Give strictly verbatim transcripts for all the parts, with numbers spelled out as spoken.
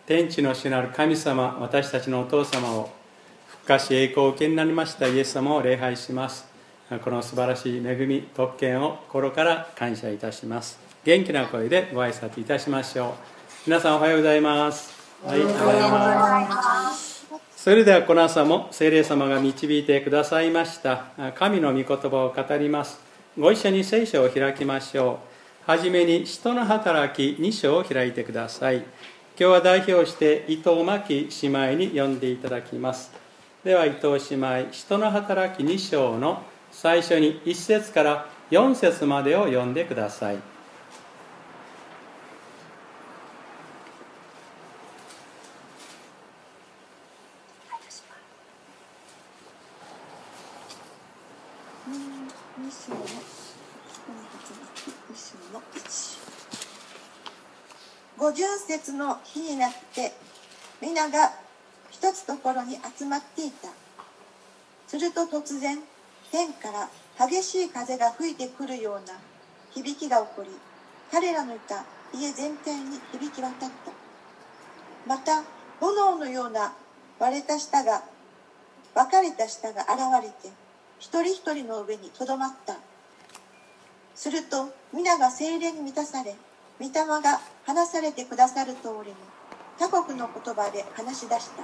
天地の主なる神様、私たちのお父様を復活し栄光を受けになりましたイエス様を礼拝します。この素晴らしい恵み特権を心から感謝いたします。元気な声でご挨拶いたしましょう。皆さんおはようございます。はい、おはようございます。それではこの朝も聖霊様が導いてくださいました神の御言葉を語ります。ご一緒に聖書を開きましょう。はじめに使徒の働きに章を開いてください。今日は代表して伊藤真希姉妹に読んでいただきます。では伊藤姉妹、使徒の働きに章の最初にいち節からよん節までを読んでください。 五十節の日になって皆が一つところに集まっていた。すると突然天から激しい風が吹いてくるような響きが起こり、彼らのいた家全体に響き渡った。また炎のような割れた舌が分かれた舌が現れて一人一人の上にとどまった。すると皆が聖霊に満たされ、御霊が話されてくださる通りに他国の言葉で話し出した。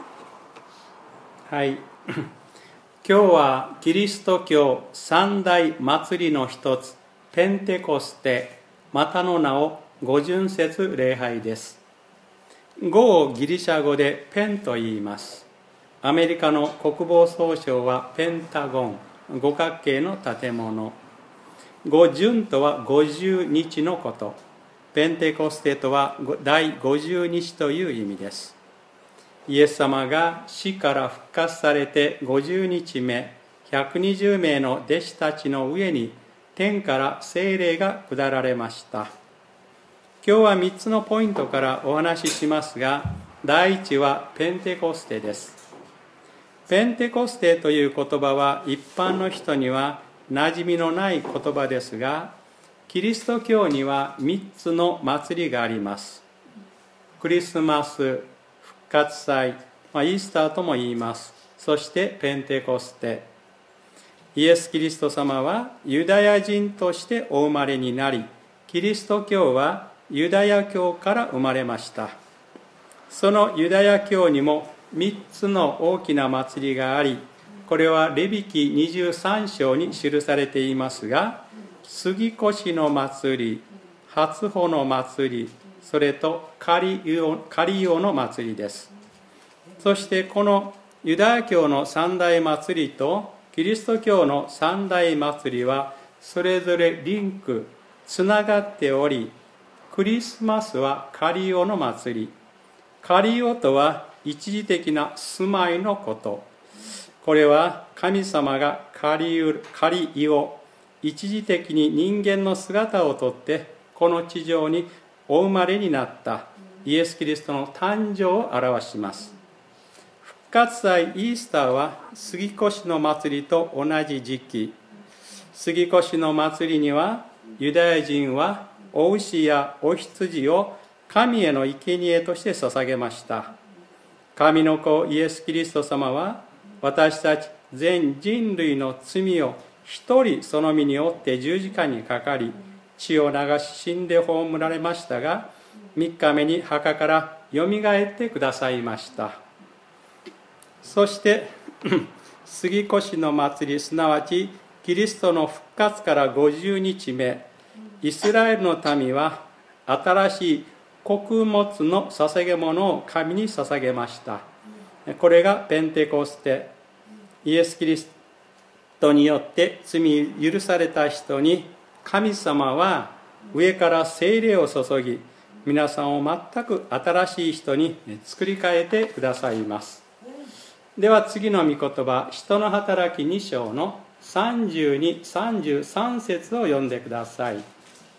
はい今日はキリスト教三大祭りの一つペンテコステ、またの名を五巡節礼拝です。語をギリシャ語でペンと言います。アメリカの国防総省はペンタゴン、五角形の建物。五巡とは五十日のこと。ペンテコステとは第五十日という意味です。イエス様が死から復活されてごじゅうにちめ、ひゃくにじゅうめいの弟子たちの上に天から聖霊が下られました。今日はみっつのポイントからお話ししますが、第一はペンテコステです。ペンテコステという言葉は一般の人には馴染みのない言葉ですが、キリスト教にはみっつの祭りがあります。クリスマス、復活祭、まあ、イースターとも言います。そしてペンテコステ。イエス・キリスト様はユダヤ人としてお生まれになり、キリスト教はユダヤ教から生まれました。そのユダヤ教にもみっつの大きな祭りがあり、これはレビキにじゅうさん章に記されていますが、杉越の祭り、初穂の祭り、それとカリオの祭りです。そしてこのユダヤ教の三大祭りとキリスト教の三大祭りはそれぞれリンク、つながっており、クリスマスはカリオの祭り。カリオとは一時的な住まいのこと。これは神様がカリオ、一時的に人間の姿をとってこの地上にお生まれになったイエス・キリストの誕生を表します。復活祭イースターは杉越の祭りと同じ時期。杉越の祭りにはユダヤ人はお牛やお羊を神への生贄として捧げました。神の子イエス・キリスト様は私たち全人類の罪を一人その身に負って十字架にかかり、血を流し死んで葬られましたが、三日目に墓からよみがえってくださいました。そして杉越の祭り、すなわちキリストの復活からごじゅうにちめ、イスラエルの民は新しい穀物の捧げ物を神に捧げました。これがペンテコステ。イエス・キリストによって罪許された人に神様は上から聖霊を注ぎ、皆さんを全く新しい人に作り変えてくださいます。では次の御言葉、使徒の働きに章のさんじゅうに、さんじゅうさん節を読んでください。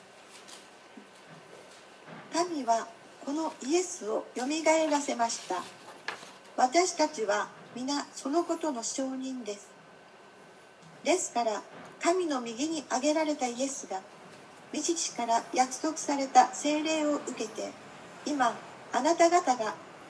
神はこのイエスをよみがえらせました。私たちは皆そのことの証人です。ですから神の右に挙げられたイエスが御父から約束された聖霊を受けて、今あなた方が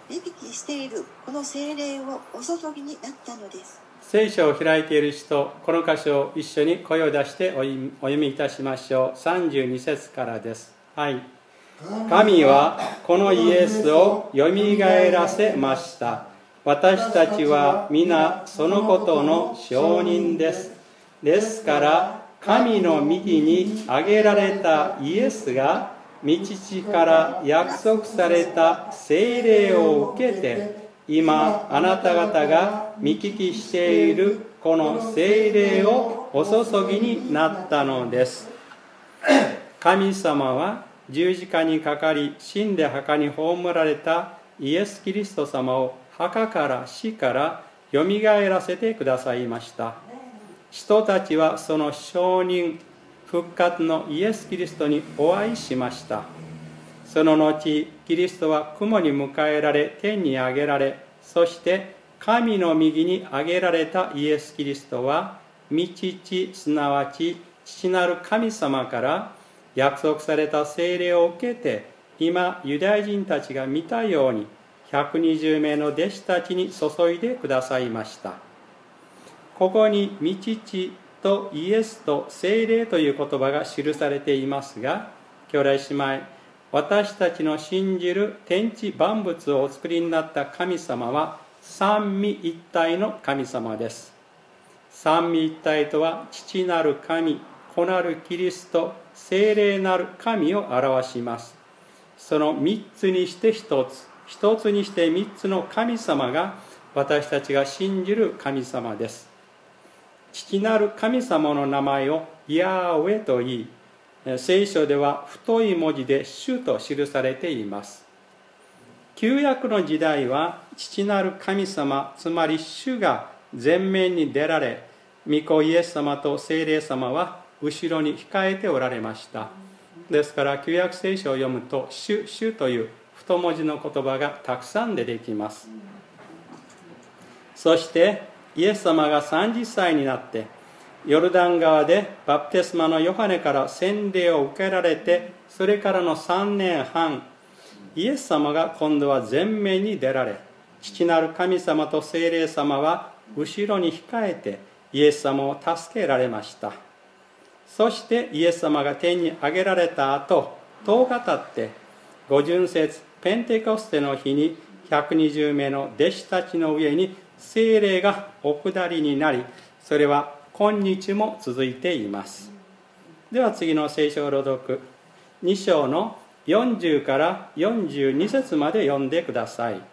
見聞きしているこの聖霊をお注ぎになったのです。 聖書を開いている人、この箇所を一緒に声を出してお読みいたしましょう。さんじゅうに節からです。はい。神はこのイエスをよみがえらせました。私たちは皆そのことの証人です。ですから神の右に挙げられたイエスが御父から約束された聖霊を受けて、今あなた方が見聞きしているこの聖霊をお注ぎになったのです。神様は十字架にかかり死んで墓に葬られたイエス・キリスト様を墓から死からよみがえらせてくださいました。人たちはその証人復活のイエス・キリストにお会いしました。その後キリストは雲に迎えられ天に上げられ、そして神の右に上げられたイエス・キリストは御父すなわち父なる神様から約束された聖霊を受けて、今ユダヤ人たちが見たようにひゃくにじゅうめいの弟子たちに注いでくださいました。ここに御父とイエスと聖霊という言葉が記されていますが、兄弟姉妹、私たちの信じる天地万物をお作りになった神様は三位一体の神様です。三位一体とは父なる神、子なるキリスト、聖霊なる神を表します。その三つにして一つ、一つにして三つの神様が私たちが信じる神様です。父なる神様の名前をヤーウェと言い、聖書では太い文字で主と記されています。旧約の時代は父なる神様、つまり主が前面に出られ、御子イエス様と聖霊様は後ろに控えておられました。ですから旧約聖書を読むと主、主という太文字の言葉がたくさん出てきます。そしてイエス様がさんじゅっさいになってヨルダン川でバプテスマのヨハネから洗礼を受けられて、それからのさんねんはん、イエス様が今度は前面に出られ、父なる神様と聖霊様は後ろに控えてイエス様を助けられました。そしてイエス様が天に上げられた後、とおか経って五巡節ペンテコステの日にひゃくにじゅうめいの弟子たちの上に聖霊がお下りになり、それは今日も続いています。では次の聖書朗読、に章のよんじゅうからよんじゅうに節まで読んでください。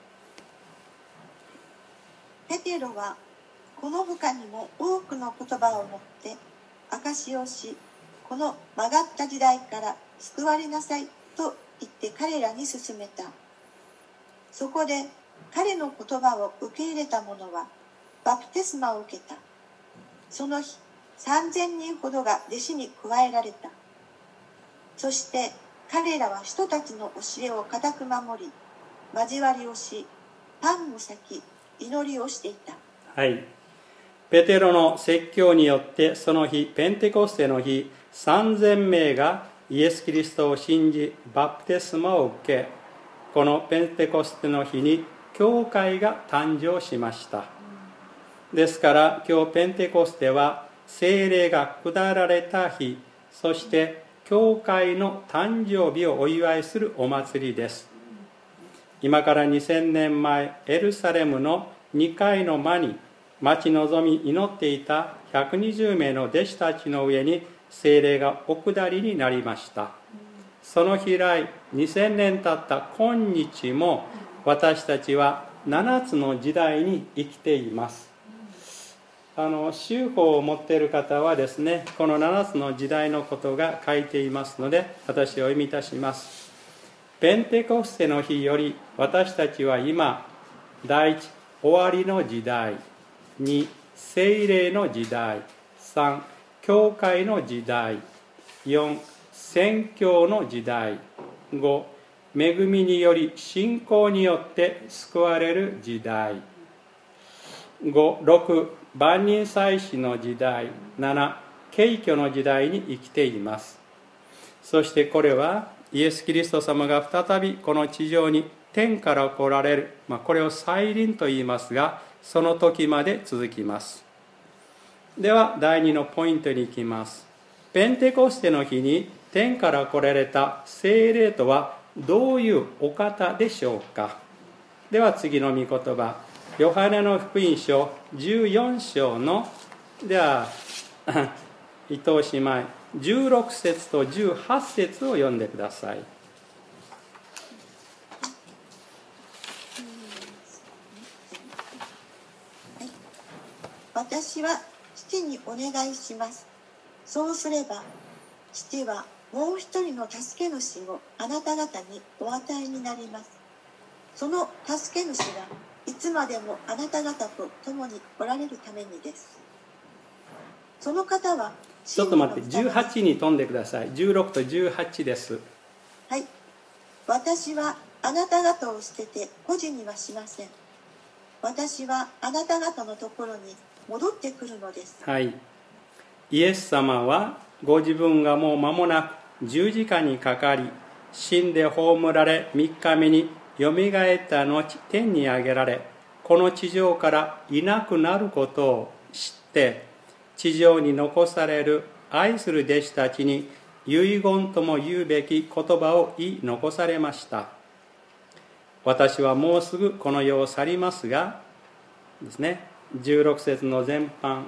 ペテロはこの他にも多くの言葉を持って証しをし、この曲がった時代から救われなさいと言って彼らに勧めた。そこで彼の言葉を受け入れた者はバプテスマを受けた。その日さんぜんにんほどが弟子に加えられた。そして彼らは人たちの教えを固く守り、交わりをし、パンを裂き、祈りをしていた。 はい。ペテロの説教によってその日ペンテコステの日、さんぜんめいがイエス・キリストを信じバプテスマを受け、このペンテコステの日に教会が誕生しました。ですから今日ペンテコステは聖霊が下られた日、そして教会の誕生日をお祝いするお祭りです。今からにせんねんまえ、エルサレムのにかいの間に待ち望み祈っていたひゃくにじゅうめいの弟子たちの上に聖霊がお下りになりました。その日以来にせんねん経った今日も私たちはななつの時代に生きています。あの修法を持っている方はですね、このななつの時代のことが書いていますので、私を読みいたします。ペンテコステの日より私たちは今、第一、終わりの時代、に、聖霊の時代、さん、教会の時代、よん、宣教の時代、ご、恵みにより信仰によって救われる時代、ご、ろく、万人祭司の時代、なな、敬虚の時代に生きています。そしてこれはイエス・キリスト様が再びこの地上に天から来られる、まあ、これを再臨と言いますが、その時まで続きます。ではだいにのポイントに行きます。ペンテコステの日に天から来られた聖霊とはどういうお方でしょうか。では次の御言葉、ヨハネの福音書じゅうよん章の、では伊藤姉妹じゅうろく節とじゅうはち節を読んでください。 私は父にお願いします。そうすれば父はもう一人の助け主をあなた方にお与えになります。その助け主はいつまでもあなた方と共におられるためにです。その方はちょっと待って、じゅうはちに飛んでください。じゅうろくとじゅうはちです。 はい。私はあなた方を捨てて孤児にはしません。私はあなた方のところに戻ってくるのです。 はい。イエス様はご自分がもう間もなく十字架にかかり、死んで葬られみっかめによみがえった後天に上げられ、この地上からいなくなることを知って、地上に残される愛する弟子たちに遺言とも言うべき言葉を言い残されました。私はもうすぐこの世を去りますがですね、じゅうろく節の前半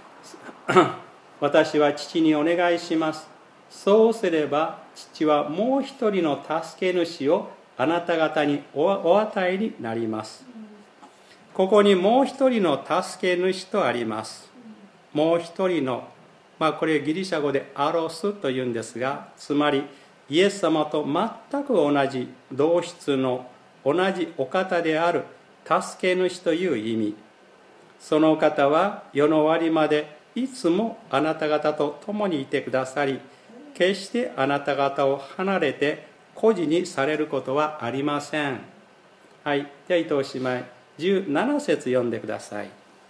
私は父にお願いします。そうすれば父はもう一人の助け主をあなた方にお与えになります。ここにもう一人の助け主とあります。もう一人の、まあこれギリシャ語でアロスというんですが、つまりイエス様と全く同じ同質の同じお方である助け主という意味。そのお方は世の終わりまでいつもあなた方と共にいてくださり、決してあなた方を離れて孤児にされることはありません。はい。では伊藤姉妹じゅうなな節読んでください。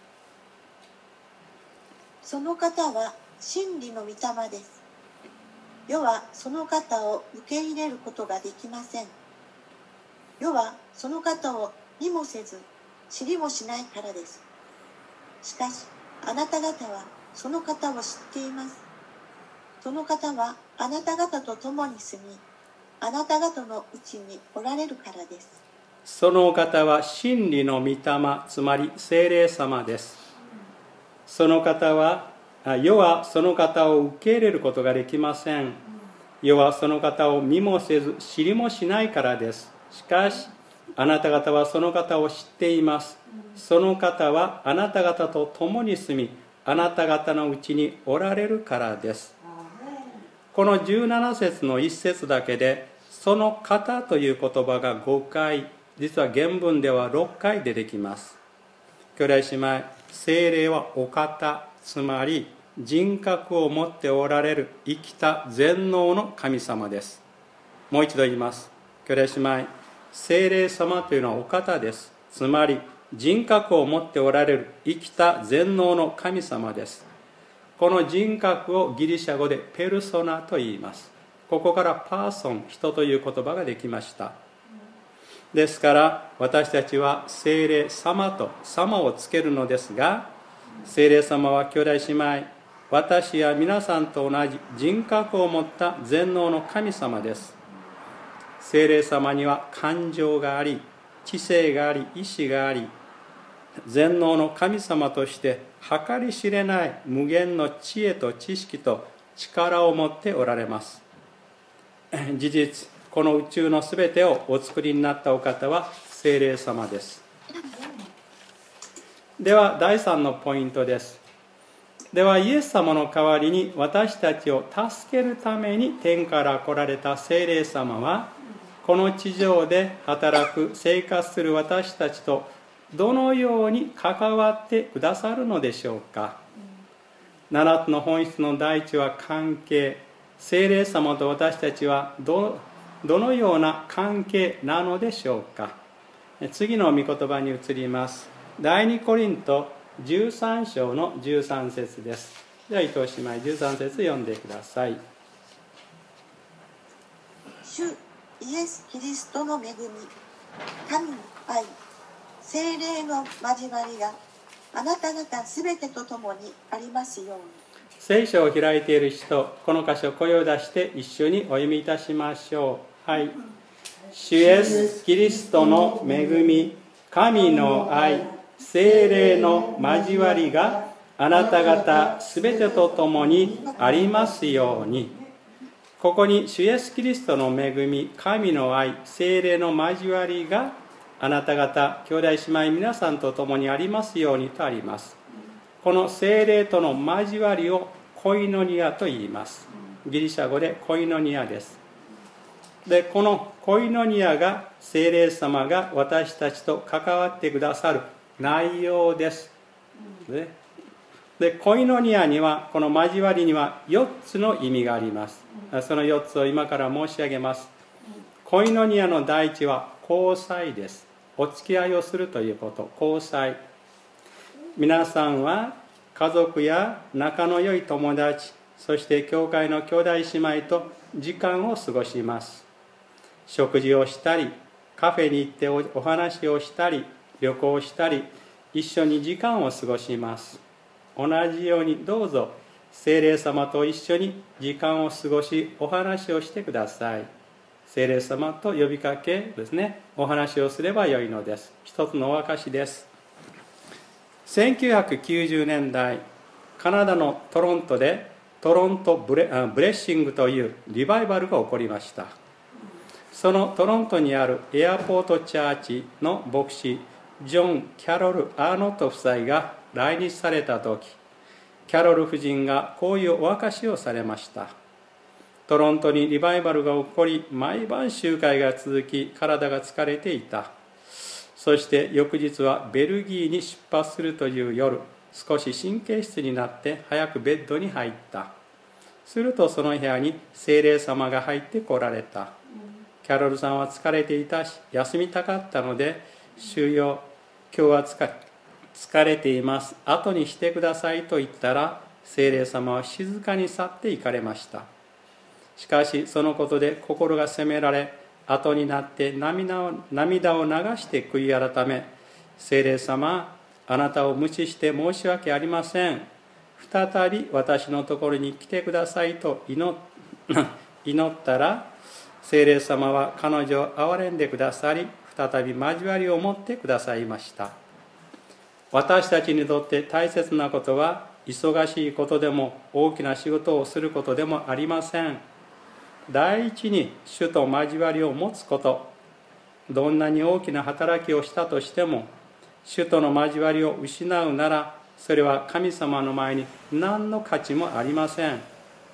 その方は真理の御霊です。世はその方を受け入れることができません。世はその方を見もせず知りもしないからです。しかしあなた方はその方を知っています。その方はあなた方と共に住み、あなた方のうちにおられるからです。 そのお方は真理の御霊、つまり聖霊様です。その方は、世はその方を受け入れることができません。世はその方を見もせず知りもしないからです。しかしあなた方はその方を知っています。その方はあなた方と共に住み、あなた方のうちにおられるからです。このじゅうなな節のいち節だけで、その方という言葉がごかい、実は原文ではろっかい出てきます。兄弟姉妹、聖霊はお方、つまり人格を持っておられる生きた全能の神様です。もう一度言います。兄弟姉妹、聖霊様というのはお方です。つまり人格を持っておられる生きた全能の神様です。この人格をギリシャ語でペルソナと言います。ここからパーソン、人という言葉ができました。ですから私たちは聖霊様と様をつけるのですが、聖霊様は兄弟姉妹、私や皆さんと同じ人格を持った全能の神様です。聖霊様には感情があり、知性があり、意志があり、全能の神様として計り知れない無限の知恵と知識と力を持っておられます。事実、この宇宙のすべてをお作りになったお方は聖霊様です。ではだいさんのポイントです。ではイエス様の代わりに私たちを助けるために天から来られた聖霊様は、この地上で働く生活する私たちとどのように関わってくださるのでしょうか。ななつの本質の第一は関係。聖霊様と私たちは ど, どのような関係なのでしょうか。次の御言葉に移ります。第二コリントじゅうさん章のじゅうさん節です。では伊藤姉妹じゅうさん節読んでください。 主イエス・キリストの恵み、 神の愛、聖霊の交わりがあなた方すべてと共にありますように。 聖書を開いている人、この箇所声を出して一緒にお読みいたしましょう。はい。主イエスキリストの恵み、神の愛、聖霊の交わりがあなた方すべてと共にありますように。ここに主イエスキリストの恵み、神の愛、聖霊の交わりがあなた方兄弟姉妹皆さんと共にありますようにとあります。この聖霊との交わりをコイノニアと言います。ギリシャ語でコイノニアです。で、このコイノニアが聖霊様が私たちと関わってくださる内容です。ででコイノニアには、この交わりにはよっつの意味があります。そのよっつを今から申し上げます。コイノニアの第一は交際です。お付き合いをするということ、交際。皆さんは家族や仲の良い友達、そして教会の兄弟姉妹と時間を過ごします。食事をしたり、カフェに行ってお話をしたり、旅行したり、一緒に時間を過ごします。同じようにどうぞ聖霊様と一緒に時間を過ごし、お話をしてください。聖霊様と呼びかけですね、お話をすればよいのです。一つのお証です。せんきゅうひゃくきゅうじゅうねんだい、カナダのトロントでトロントブレ、ブレッシングというリバイバルが起こりました。そのトロントにあるエアポートチャーチの牧師ジョン・キャロル・アーノット夫妻が来日された時、キャロル夫人がこういうお証しをされました。トロントにリバイバルが起こり、毎晩集会が続き、体が疲れていた。そして翌日はベルギーに出発するという夜、少し神経質になって早くベッドに入った。するとその部屋に聖霊様が入ってこられた。キャロルさんは疲れていたし、休みたかったので、主よ、今日は疲れ疲れています。後にしてくださいと言ったら、聖霊様は静かに去って行かれました。しかしそのことで心が責められ、後になって涙を涙を流して悔い改め、聖霊様、あなたを無視して申し訳ありません。再び私のところに来てくださいと祈祈ったら、聖霊様は彼女を憐れんでくださり、再び交わりを持ってくださいました。私たちにとって大切なことは、忙しいことでも大きな仕事をすることでもありません。第一に主と交わりを持つこと。どんなに大きな働きをしたとしても、主との交わりを失うなら、それは神様の前に何の価値もありません。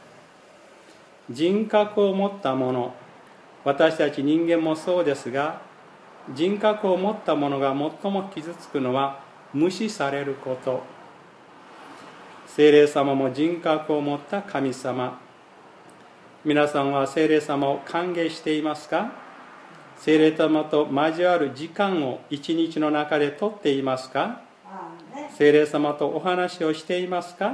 人格を持ったもの、私たち人間もそうですが、人格を持ったものが最も傷つくのは無視されること。聖霊様も人格を持った神様。皆さんは聖霊様を歓迎していますか？聖霊様と交わる時間を一日の中でとっていますか？聖霊様とお話をしていますか？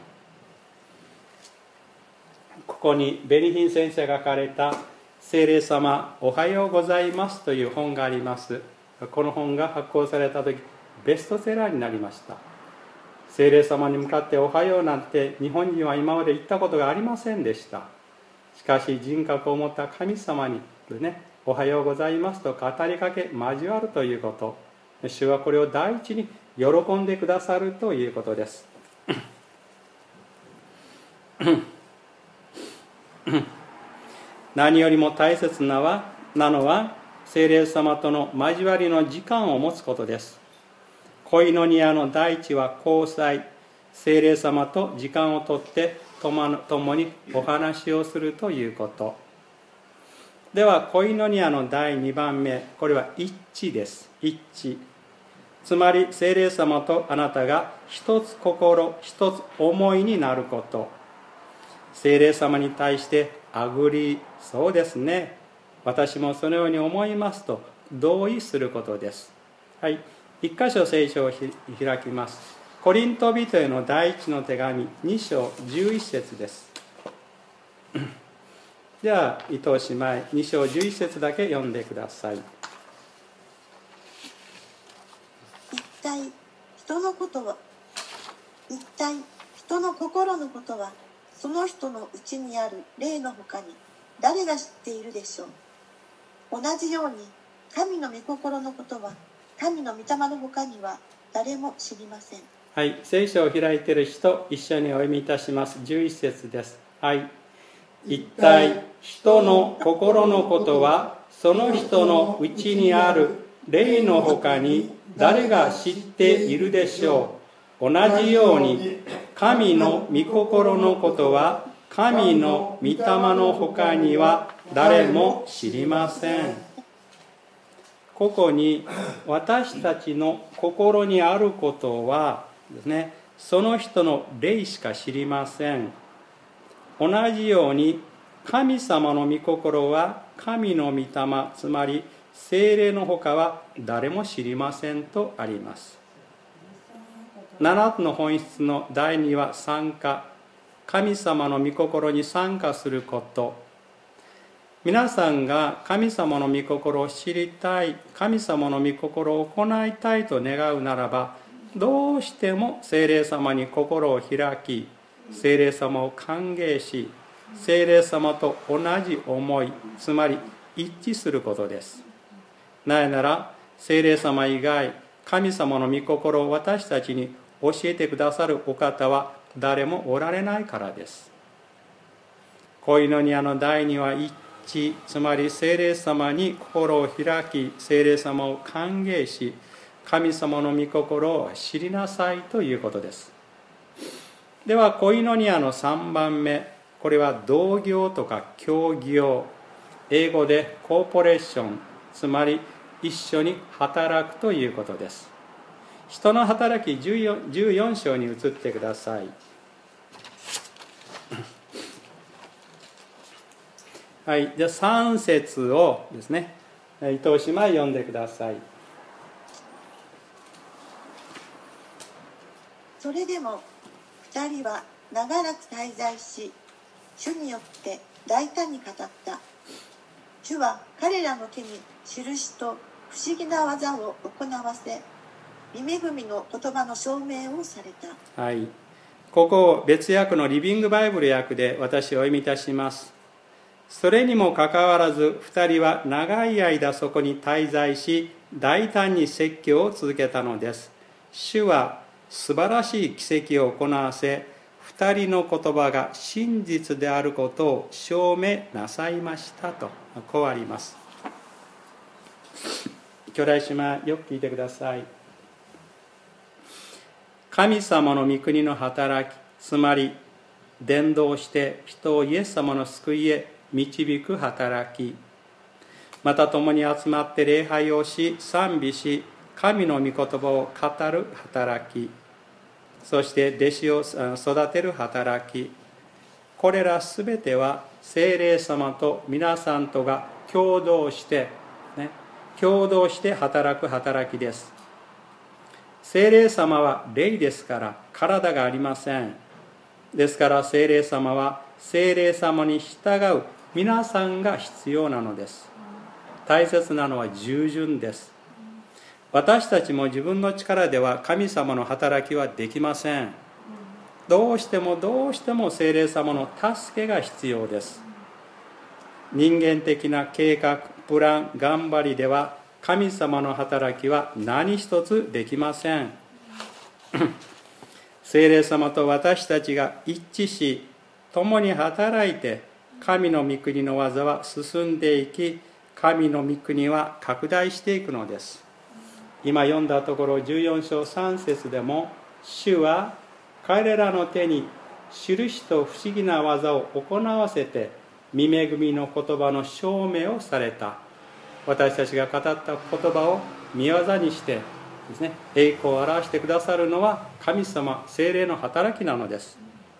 ここにベニヒン先生が書かれた聖霊様おはようございますという本があります。この本が発行された時、ベストセラーになりました。聖霊様に向かっておはようなんて日本人は今まで言ったことがありませんでした。しかし人格を持った神様にね、おはようございますと語りかけ交わるということ、主はこれを第一に喜んでくださるということです。何よりも大切なはなのは聖霊様との交わりの時間を持つことです。コイノニアの第一は交際、聖霊様と時間をとって共にお話をするということ。ではコイノニアの第二番目、これは一致です。一致、つまり聖霊様とあなたが一つ心一つ思いになること。聖霊様に対してアグリー、そうですね、私もそのように思いますと同意することです。はい、一箇所聖書を開きます。コリント人への第一の手紙に章じゅういち節です。では伊藤姉妹、に章じゅういち節だけ読んでください。 体人のことは一体人の心のことはその人のうちにある霊のほかに誰が知っているでしょう。同じように神の御心のことは神の御霊のほかには誰も知りません。 はい、聖書を開いている人、一緒にお読みいたします。じゅういち節です。はい。一体人の心のことはその人のうちにある霊のほかに誰が知っているでしょう。同じように神の御心のことは神の御霊のほかには誰も知りません。ここに私たちの心にあることはですね、その人の霊しか知りません。同じように神様の御心は神の御霊、つまり聖霊のほかは誰も知りませんとあります。ななつの本質のだいには参加、神様の御心に参加すること。皆さんが神様の御心を知りたい、神様の御心を行いたいと願うならば、どうしても聖霊様に心を開き、聖霊様を歓迎し、聖霊様と同じ思い、つまり一致することです。なぜなら聖霊様以外、神様の御心を私たちに教えてくださるお方は誰もおられないからです。コイノニアの第二は一致、つまり聖霊様に心を開き、聖霊様を歓迎し、神様の御心を知りなさいということです。ではコイノニアのさんばんめ、これは同業とか協業、英語でコーポレーション、つまり一緒に働くということです。人の働きじゅうよん、じゅうよん章に移ってください。はい、じゃあさん節をですね、伊藤姉妹読んでください。 それでも二人は長らく滞在し、主によって大胆に語った。主は彼らの手に印と不思議な技を行わせ、御恵みの言葉の証明をされた。 はい、ここを別訳のリビングバイブル訳で私お読みいたします。それにもかかわらず二人は長い間そこに滞在し、大胆に説教を続けたのです。主は素晴らしい奇跡を行わせ、二人の言葉が真実であることを証明なさいましたと、こうあります。兄弟姉妹、よく聞いてください。神様の御国の働き、つまり伝道して人をイエス様の救いへ導く働き、また共に集まって礼拝をし賛美し、神の御言葉を語る働き、そして弟子を育てる働き、これらすべては聖霊様と皆さんとが共同して、ね、共同して働く働きです。聖霊様は霊ですから体がありません。ですから聖霊様は聖霊様に従う皆さんが必要なのです。大切なのは従順です。私たちも自分の力では神様の働きはできません。どうしてもどうしても聖霊様の助けが必要です。人間的な計画、プラン、頑張りでは神様の働きは何一つできません。聖霊様と私たちが一致し、共に働いて神の御国の技は進んでいき、神の御国は拡大していくのです。今読んだところじゅうよん章さん節でも、主は彼らの手に印と不思議な技を行わせて御恵みの言葉の証明をされた。私たちが語った言葉を御業にしてですね、栄光を表してくださるのは神様、聖霊の働きなのです。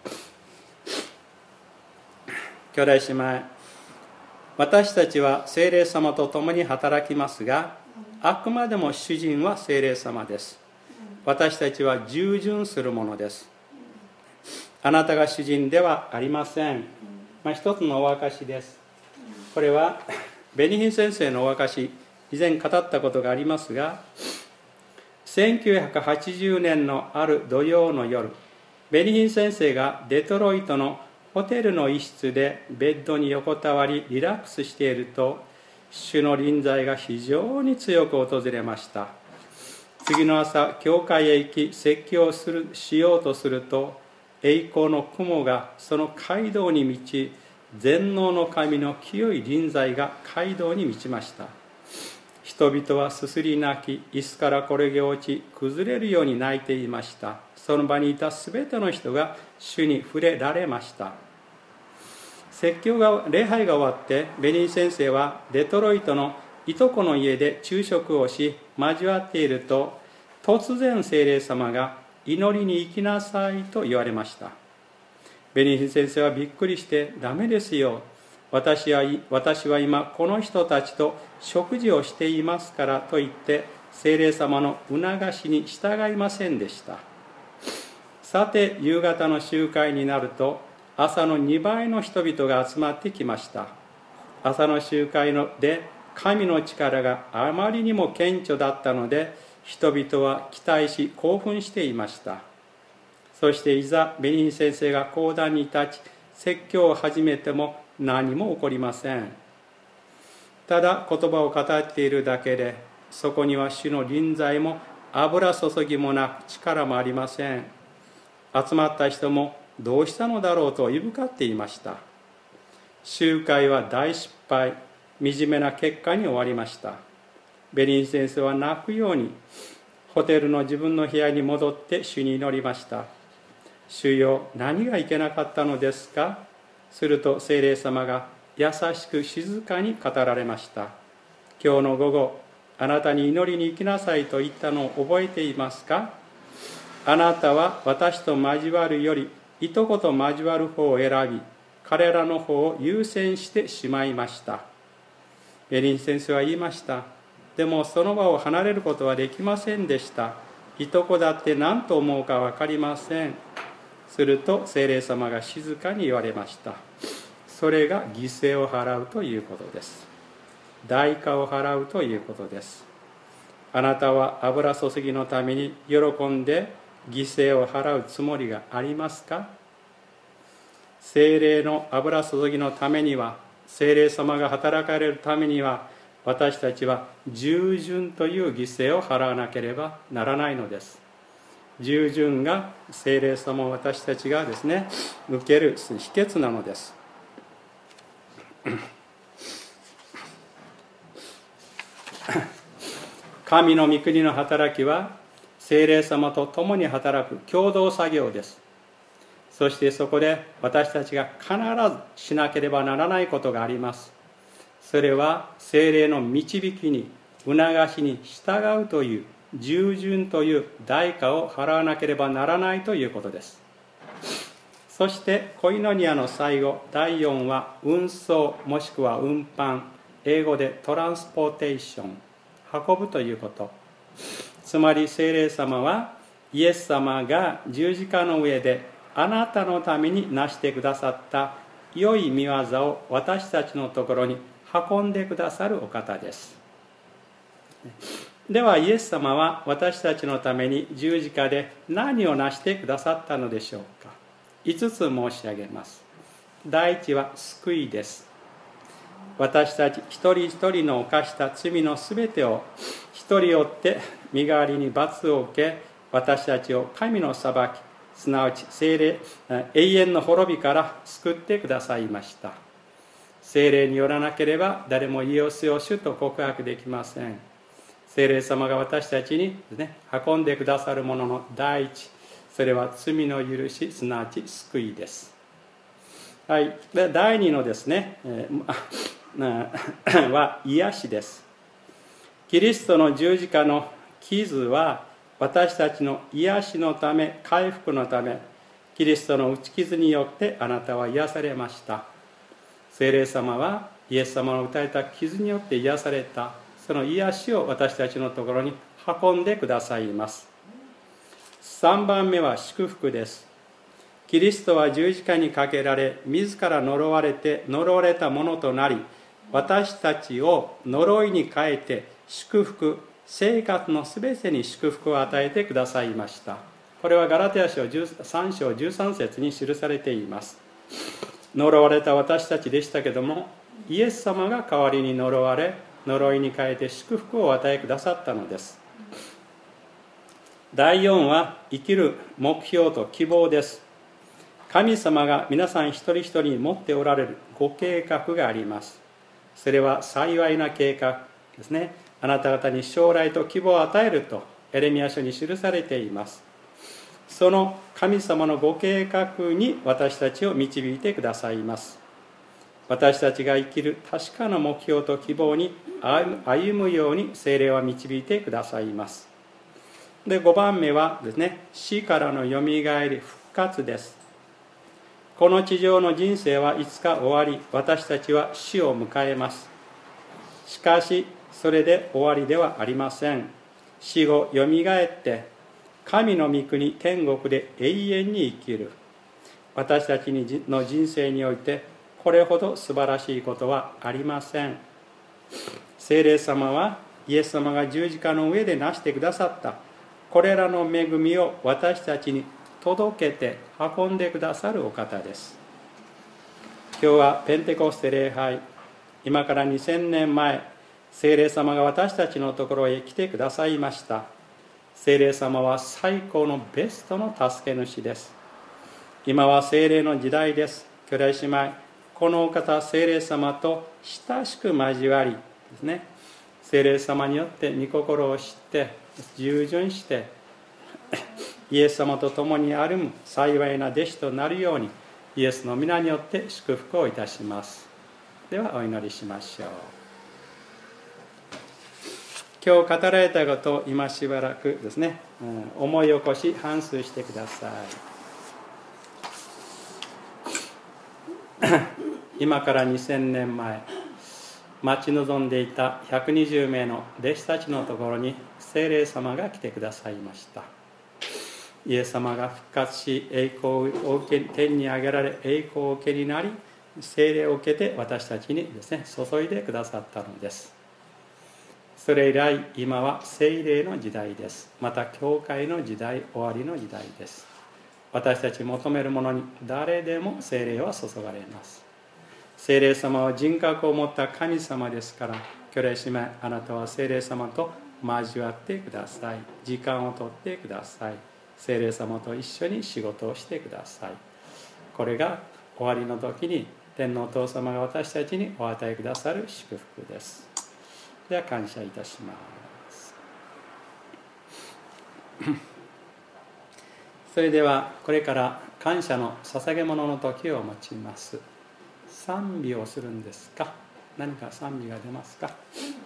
兄弟姉妹、私たちは聖霊様と共に働きますが、あくまでも主人は聖霊様です。私たちは従順するものです。あなたが主人ではありません。まあ、一つのお証です。これはベニヒン先生のお証、以前語ったことがありますが、 せんきゅうひゃくはちじゅうねんのある土曜の夜、ベニヒン先生がデトロイトのホテルの一室でベッドに横たわりリラックスしていると、主の臨在が非常に強く訪れました。次の朝、教会へ行き説教するしようとすると、栄光の雲がその街道に満ち、全能の神の清い臨在が街道に満ちました。人々はすすり泣き、椅子から転げ落ち、崩れるように泣いていました。その場にいたすべての人が主に触れられました。説教が礼拝が終わって、ベニー先生はデトロイトのいとこの家で昼食をし、交わっていると、突然聖霊様が祈りに行きなさいと言われました。ベニー先生はびっくりして、ダメですよ、私は私は今この人たちと食事をしていますからと言って、聖霊様の促しに従いませんでした。さて、夕方の集会になると、朝のにばいの人々が集まってきました。朝の集会で神の力があまりにも顕著だったので、人々は期待し興奮していました。そしていざベニー先生が講談に立ち説教を始めても何も起こりません。ただ言葉を語っているだけで、そこには主の臨在も油注ぎもなく力もありません。集まった人もどうしたのだろうといぶかっていました。集会は大失敗、惨めな結果に終わりました。ベニー先生は泣くようにホテルの自分の部屋に戻って主に祈りました。主よ、何がいけなかったのですか？すると聖霊様が優しく静かに語られました。今日の午後、あなたに祈りに行きなさいと言ったのを覚えていますか？あなたは私と交わるよりいとこと交わる方を選び、彼らの方を優先してしまいました。ベニー先生は言いました。でもその場を離れることはできませんでした。いとこだって何と思うか分かりません。すると聖霊様が静かに言われました。それが犠牲を払うということです。代価を払うということです。あなたは油注ぎのために喜んで犠牲を払うつもりがありますか？聖霊の油注ぎのためには、聖霊様が働かれるためには、私たちは従順という犠牲を払わなければならないのです。従順が聖霊様を私たちがですね、受ける秘訣なのです。神の御国の働きは聖霊様と共に働く共同作業です。そしてそこで私たちが必ずしなければならないことがあります。それは聖霊の導きに、促しに従うという、従順という代価を払わなければならないということです。そしてコイノニアの最後、だいよんは運送もしくは運搬、英語でトランスポーテーション、運ぶということ。つまり聖霊様はイエス様が十字架の上であなたのために成してくださった良い御業を私たちのところに運んでくださるお方です。ではイエス様は私たちのために十字架で何を成してくださったのでしょうか。いつつ申し上げます。第一は救いです。私たち一人一人の犯した罪のすべてを一人追って身代わりに罰を受け、私たちを神の裁き、すなわち聖霊、永遠の滅びから救ってくださいました。聖霊によらなければ誰もイエスを主と告白できません。聖霊様が私たちにですね、運んでくださるものの第一、それは罪の許し、すなわち救いです。はい、で第二のですね、えー、は癒しです。キリストの十字架の傷は私たちの癒しのため、回復のため、キリストの打ち傷によってあなたは癒されました。聖霊様はイエス様の打たれた傷によって癒された、その癒しを私たちのところに運んでくださいます。さんばんめは祝福です。キリストは十字架にかけられ、自ら呪われて呪われたものとなり、私たちを呪いに変えて祝福、 生活のすべてに祝福を与えてくださいました。これはガラテヤ書さん章じゅうさん節に記されています。呪われた私たちでしたけども、イエス様が代わりに呪われ、呪いに変えて祝福をお与えくださったのです。だいよんは生きる目標と希望です。神様が皆さん一人一人に持っておられるご計画があります。それは幸いな計画ですね。あなた方に将来と希望を与えるとエレミヤ書に記されています。その神様のご計画に私たちを導いてくださいます。私たちが生きる確かな目標と希望に歩むように聖霊は導いてくださいます。で、ごばんめはですね、死からのよみがえり復活です。この地上の人生はいつか終わり、私たちは死を迎えます。しかしそれで終わりではありません。死後よみがえって神の御国天国で永遠に生きる。私たちの人生においてこれほど素晴らしいことはありません。聖霊様はイエス様が十字架の上で成してくださったこれらの恵みを私たちに届けて運んでくださるお方です。今日はペンテコステ礼拝、今からにせんねんまえ、聖霊様が私たちのところへ来てくださいました。聖霊様は最高のベストの助け主です。今は聖霊の時代です。兄弟姉妹、このお方聖霊様と親しく交わりですね、聖霊様によって御心を知って従順してイエス様と共に歩む幸いな弟子となるように、イエスの皆によって祝福をいたします。ではお祈りしましょう。今日語られたことを今しばらくですね、うん、思い起こし反芻してください。今からにせんねんまえ、待ち望んでいたひゃくにじゅうめいの弟子たちのところに聖霊様が来てくださいました。イエス様が復活し、栄光を受け、天に上げられ栄光を受けになり、聖霊を受けて私たちにですね、注いでくださったのです。それ以来今は聖霊の時代です。また教会の時代、終わりの時代です。私たち求めるものに誰でも聖霊は注がれます。聖霊様は人格を持った神様ですから、兄弟姉妹、あなたは聖霊様と交わってください。時間をとってください。聖霊様と一緒に仕事をしてください。これが終わりの時に天のお父様が私たちにお与えくださる祝福です。では感謝いたします。それではこれから感謝の捧げ物の時を持ちます。賛美をするんですか？何か賛美が出ますか？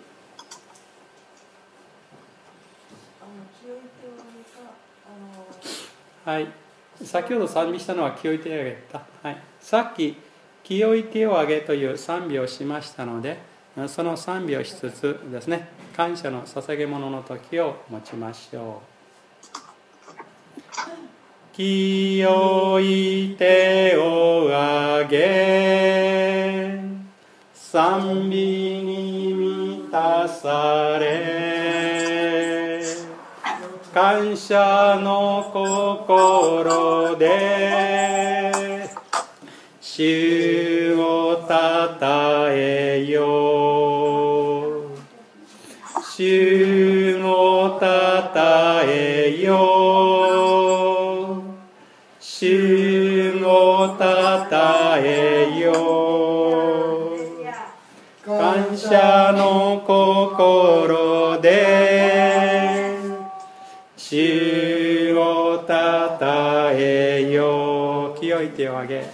はい、先ほど賛美したのは清い手を挙げた、はい、さっき清い手を挙げという賛美をしましたので、その賛美をしつつですね、感謝の捧げ物の時を持ちましょう。清い手を挙げ、賛美に満たされ、感謝の心で主をたたえよう。主をたたえよう。主をたたえよう。感謝の心で主をたたえよう。清い手を挙げ、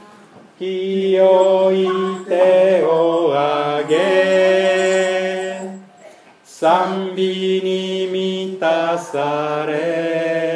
清い手を挙げ、賛美に満たされ、